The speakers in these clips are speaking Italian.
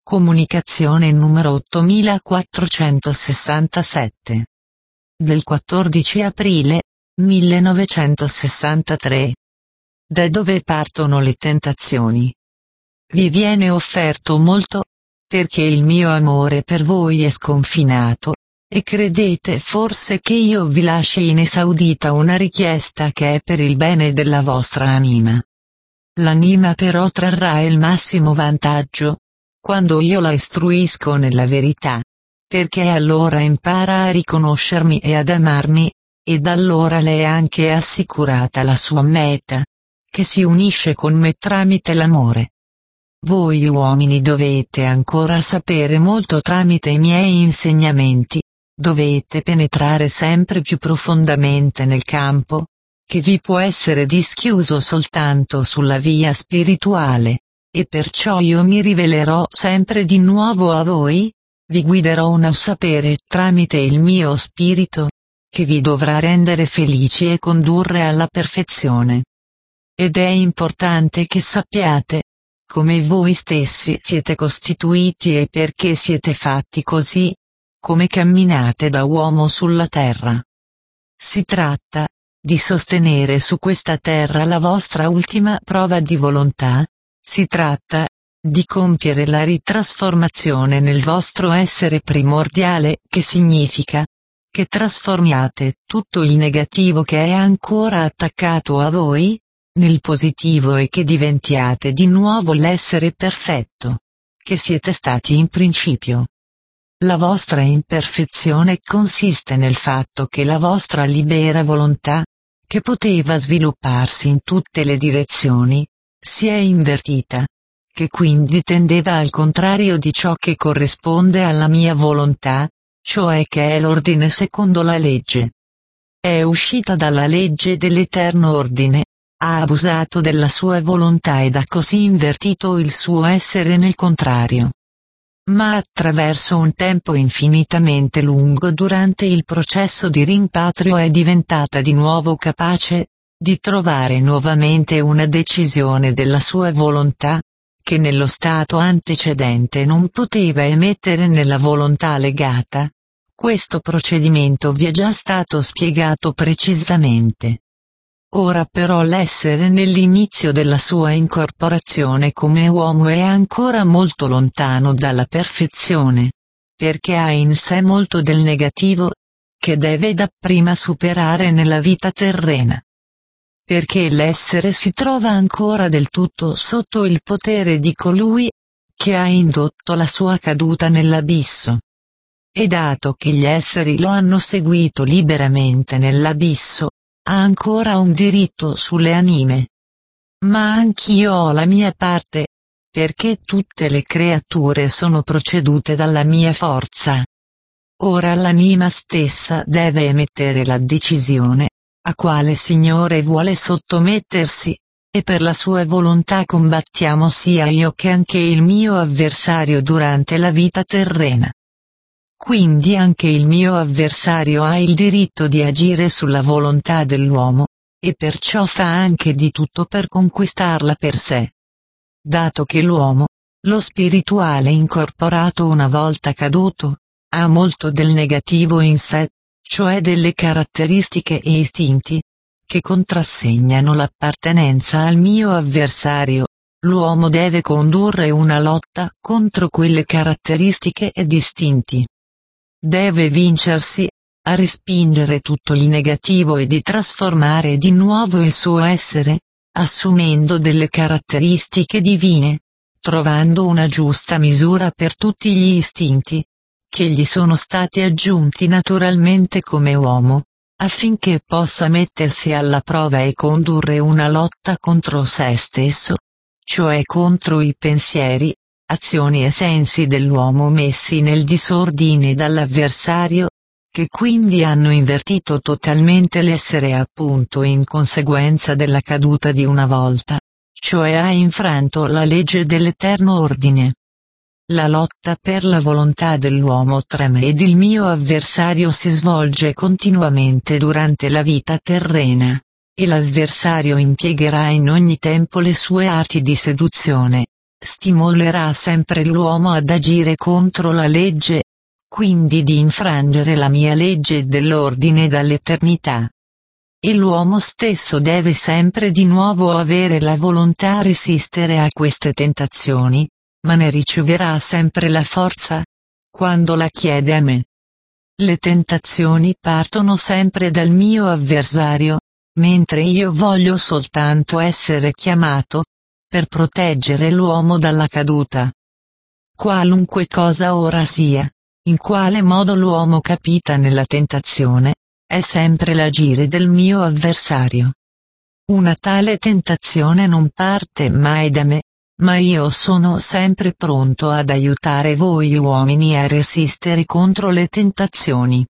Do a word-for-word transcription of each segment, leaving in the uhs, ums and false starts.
Comunicazione numero ottomilaquattrocentosessantasette. Del quattordici aprile millenovecentosessantatré. Da dove partono le tentazioni? Vi viene offerto molto, perché il mio amore per voi è sconfinato, e credete forse che io vi lasci inesaudita una richiesta che è per il bene della vostra anima. L'anima però trarrà il massimo vantaggio quando io la istruisco nella verità, perché allora impara a riconoscermi e ad amarmi, ed allora le è anche assicurata la sua meta, che si unisce con me tramite l'amore. Voi uomini dovete ancora sapere molto tramite i miei insegnamenti, dovete penetrare sempre più profondamente nel campo, che vi può essere dischiuso soltanto sulla via spirituale. E perciò io mi rivelerò sempre di nuovo a voi, vi guiderò a sapere tramite il mio spirito, che vi dovrà rendere felici e condurre alla perfezione. Ed è importante che sappiate, come voi stessi siete costituiti e perché siete fatti così, come camminate da uomo sulla terra. Si tratta, di sostenere su questa terra la vostra ultima prova di volontà. Si tratta, di compiere la ritrasformazione nel vostro essere primordiale, che significa, che trasformiate tutto il negativo che è ancora attaccato a voi, nel positivo e che diventiate di nuovo l'essere perfetto, che siete stati in principio. La vostra imperfezione consiste nel fatto che la vostra libera volontà, che poteva svilupparsi in tutte le direzioni, si è invertita, che quindi tendeva al contrario di ciò che corrisponde alla mia volontà, cioè che è l'ordine secondo la legge. È uscita dalla legge dell'eterno ordine, ha abusato della sua volontà ed ha così invertito il suo essere nel contrario. Ma attraverso un tempo infinitamente lungo durante il processo di rimpatrio è diventata di nuovo capace di trovare nuovamente una decisione della sua volontà, che nello stato antecedente non poteva emettere nella volontà legata. Questo procedimento vi è già stato spiegato precisamente. Ora però l'essere nell'inizio della sua incorporazione come uomo è ancora molto lontano dalla perfezione, perché ha in sé molto del negativo, che deve dapprima superare nella vita terrena. Perché l'essere si trova ancora del tutto sotto il potere di colui, che ha indotto la sua caduta nell'abisso. E dato che gli esseri lo hanno seguito liberamente nell'abisso, ha ancora un diritto sulle anime. Ma anch'io ho la mia parte, perché tutte le creature sono procedute dalla mia forza. Ora l'anima stessa deve emettere la decisione, a quale Signore vuole sottomettersi, e per la sua volontà combattiamo sia io che anche il mio avversario durante la vita terrena. Quindi anche il mio avversario ha il diritto di agire sulla volontà dell'uomo, e perciò fa anche di tutto per conquistarla per sé. Dato che l'uomo, lo spirituale incorporato una volta caduto, ha molto del negativo in sé, cioè delle caratteristiche e istinti, che contrassegnano l'appartenenza al mio avversario, l'uomo deve condurre una lotta contro quelle caratteristiche ed istinti. Deve vincersi, a respingere tutto il negativo e di trasformare di nuovo il suo essere, assumendo delle caratteristiche divine, trovando una giusta misura per tutti gli istinti, che gli sono stati aggiunti naturalmente come uomo, affinché possa mettersi alla prova e condurre una lotta contro se stesso, cioè contro i pensieri, azioni e sensi dell'uomo messi nel disordine dall'avversario, che quindi hanno invertito totalmente l'essere appunto in conseguenza della caduta di una volta, cioè ha infranto la legge dell'eterno ordine. La lotta per la volontà dell'uomo tra me ed il mio avversario si svolge continuamente durante la vita terrena, e l'avversario impiegherà in ogni tempo le sue arti di seduzione, stimolerà sempre l'uomo ad agire contro la legge, quindi di infrangere la mia legge dell'ordine dall'eternità. E l'uomo stesso deve sempre di nuovo avere la volontà a resistere a queste tentazioni, ma ne riceverà sempre la forza, quando la chiede a me. Le tentazioni partono sempre dal mio avversario, mentre io voglio soltanto essere chiamato, per proteggere l'uomo dalla caduta. Qualunque cosa ora sia, in quale modo l'uomo capita nella tentazione, è sempre l'agire del mio avversario. Una tale tentazione non parte mai da me, ma io sono sempre pronto ad aiutare voi uomini a resistere contro le tentazioni.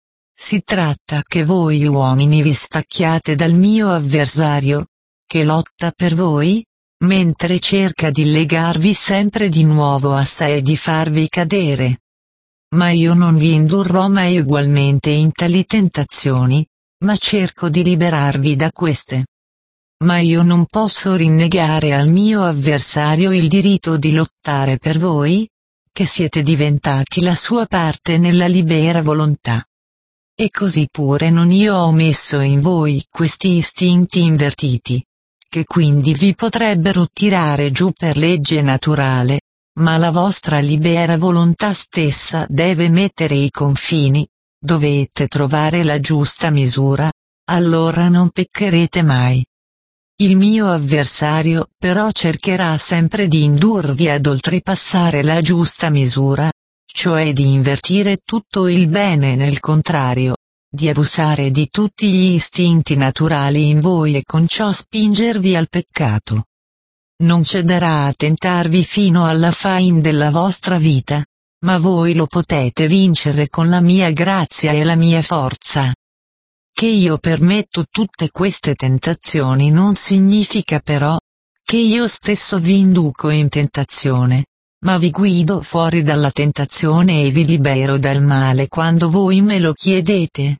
Si tratta che voi uomini vi stacchiate dal mio avversario, che lotta per voi, mentre cerca di legarvi sempre di nuovo a sé e di farvi cadere. Ma io non vi indurrò mai ugualmente in tali tentazioni, ma cerco di liberarvi da queste. Ma io non posso rinnegare al mio avversario il diritto di lottare per voi, che siete diventati la sua parte nella libera volontà. E così pure non io ho messo in voi questi istinti invertiti, che quindi vi potrebbero tirare giù per legge naturale, ma la vostra libera volontà stessa deve mettere i confini, dovete trovare la giusta misura, allora non peccherete mai. Il mio avversario però cercherà sempre di indurvi ad oltrepassare la giusta misura, cioè di invertire tutto il bene nel contrario, di abusare di tutti gli istinti naturali in voi e con ciò spingervi al peccato. Non cederà a tentarvi fino alla fine della vostra vita, ma voi lo potete vincere con la mia grazia e la mia forza. Che io permetto tutte queste tentazioni non significa però, che io stesso vi induco in tentazione, ma vi guido fuori dalla tentazione e vi libero dal male quando voi me lo chiedete.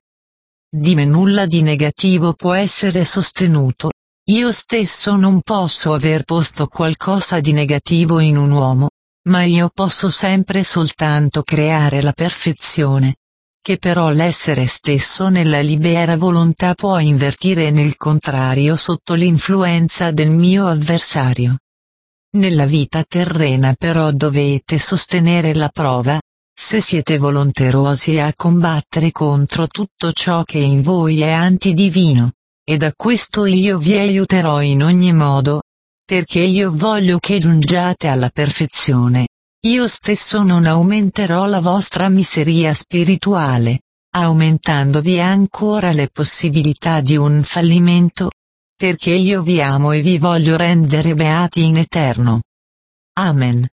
Di me nulla di negativo può essere sostenuto. Io stesso non posso aver posto qualcosa di negativo in un uomo, ma io posso sempre soltanto creare la perfezione, che però l'essere stesso nella libera volontà può invertire nel contrario sotto l'influenza del mio avversario. Nella vita terrena però dovete sostenere la prova, se siete volonterosi a combattere contro tutto ciò che in voi è antidivino. E da questo io vi aiuterò in ogni modo, perché io voglio che giungiate alla perfezione. Io stesso non aumenterò la vostra miseria spirituale, aumentandovi ancora le possibilità di un fallimento, perché io vi amo e vi voglio rendere beati in eterno. Amen.